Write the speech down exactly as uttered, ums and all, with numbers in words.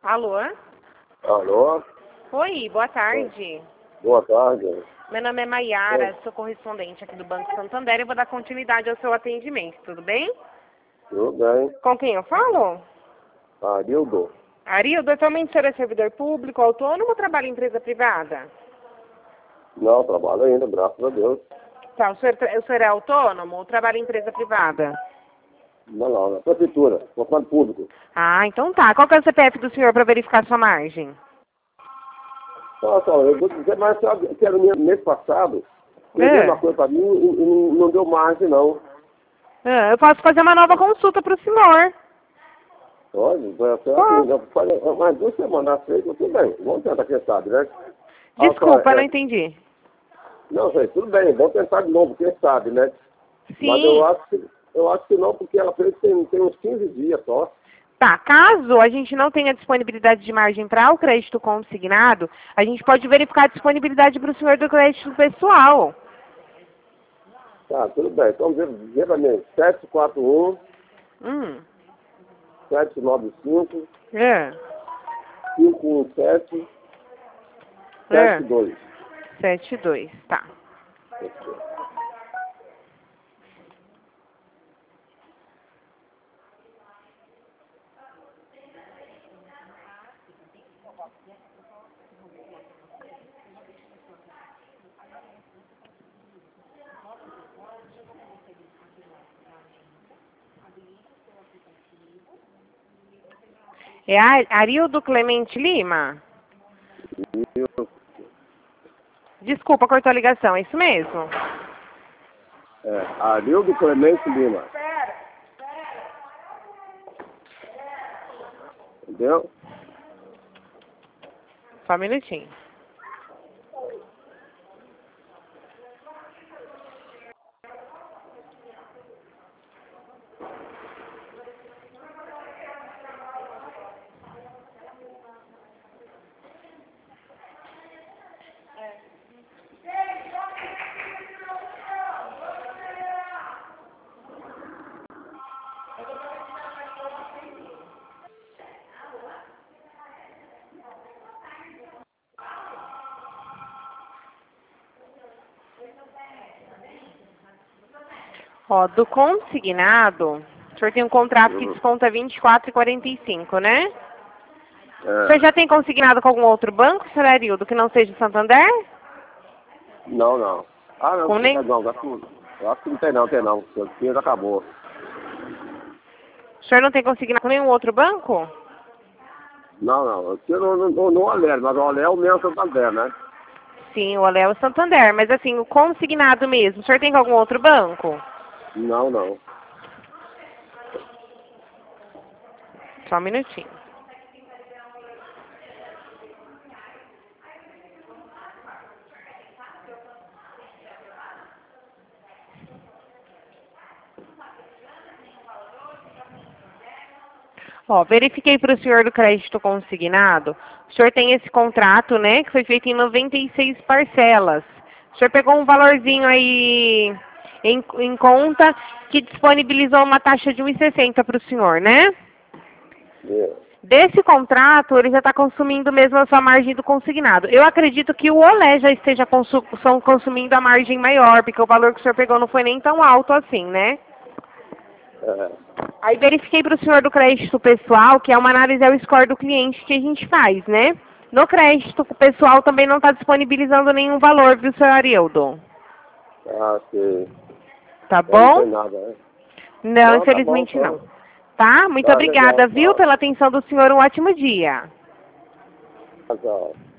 Alô? Alô? Oi, boa tarde. Boa tarde. Meu nome é Maiara, Oi. sou correspondente aqui do Banco Santander e vou dar continuidade ao seu atendimento, tudo bem? Tudo bem? Com quem eu falo? Arildo? Arildo, atualmente o senhor é servidor público, autônomo ou trabalha em empresa privada? Não, trabalho ainda, graças a Deus. Tá, o senhor, tra- o senhor é autônomo ou trabalha em empresa privada? Não, não, na prefeitura, funcionário público. Ah, então tá. Qual que é o C P F do senhor para verificar sua margem? Olha só, eu vou dizer, mas sabe, que era no mês passado, perdeu É. uma coisa pra mim e, e não, não deu margem, não. Ah, eu posso fazer uma nova consulta para o senhor. Olha, vai até Posso. assim, eu falei, mais duas semanas, três, tudo bem, vamos tentar, quem sabe, né? Olha só, Desculpa, não é, entendi. não sei, tudo bem, vamos tentar de novo, quem sabe, né? Mas eu Sim. acho que, eu acho que não, porque ela fez tem, tem uns quinze dias só. Tá, caso a gente não tenha disponibilidade de margem para o crédito consignado, a gente pode verificar a disponibilidade para o senhor do crédito pessoal. Tá, tudo bem. Então, vê vê pra mim. sete quatro um, Hum, sete nove cinco, é, cinco um sete, é, sete dois. sete dois, tá. É Ar- Arildo Clemente Lima? Desculpa, cortou a ligação, é isso mesmo? É, Arildo Clemente Lima. Entendeu? Só um minutinho. Ó, do consignado, o senhor tem um contrato que Uhum. desconta vinte e quatro reais e quarenta e cinco, né? O É, senhor já tem consignado com algum outro banco, senhor Arildo, que não seja o Santander? não, não. Ah, não, Com não, nem... não, não, acho que- eu acho que não tem não, tem não. O dinheiro acabou. O senhor não tem consignado com nenhum outro banco? Não, não. Eu tinha no, no, no, no Olé, mas o Olé é o mesmo Santander, né? Sim, o Olé é o Santander, mas assim, o consignado mesmo, o senhor tem com algum outro banco? Não, não. Só um minutinho. Ó, verifiquei para o senhor do crédito consignado. O senhor tem esse contrato, né, que foi feito em noventa e seis parcelas. O senhor pegou um valorzinho aí em, em conta que disponibilizou uma taxa de um e sessenta para o senhor, né? É. Desse contrato, ele já está consumindo mesmo a sua margem do consignado. Eu acredito que o Olé já esteja consu são consumindo a margem maior, porque o valor que o senhor pegou não foi nem tão alto assim, né? É. Aí verifiquei para o senhor do crédito pessoal, que é uma análise ao score do cliente que a gente faz, né? No crédito pessoal também não está disponibilizando nenhum valor, viu, senhor Arildo? Ah, sei. Tá Então não bom? tem nada, né? Não, Não, tá bom, infelizmente não. então. Tá? Muito Tá legal, obrigada, viu, tá. pela atenção do senhor. Um ótimo dia. Tchau.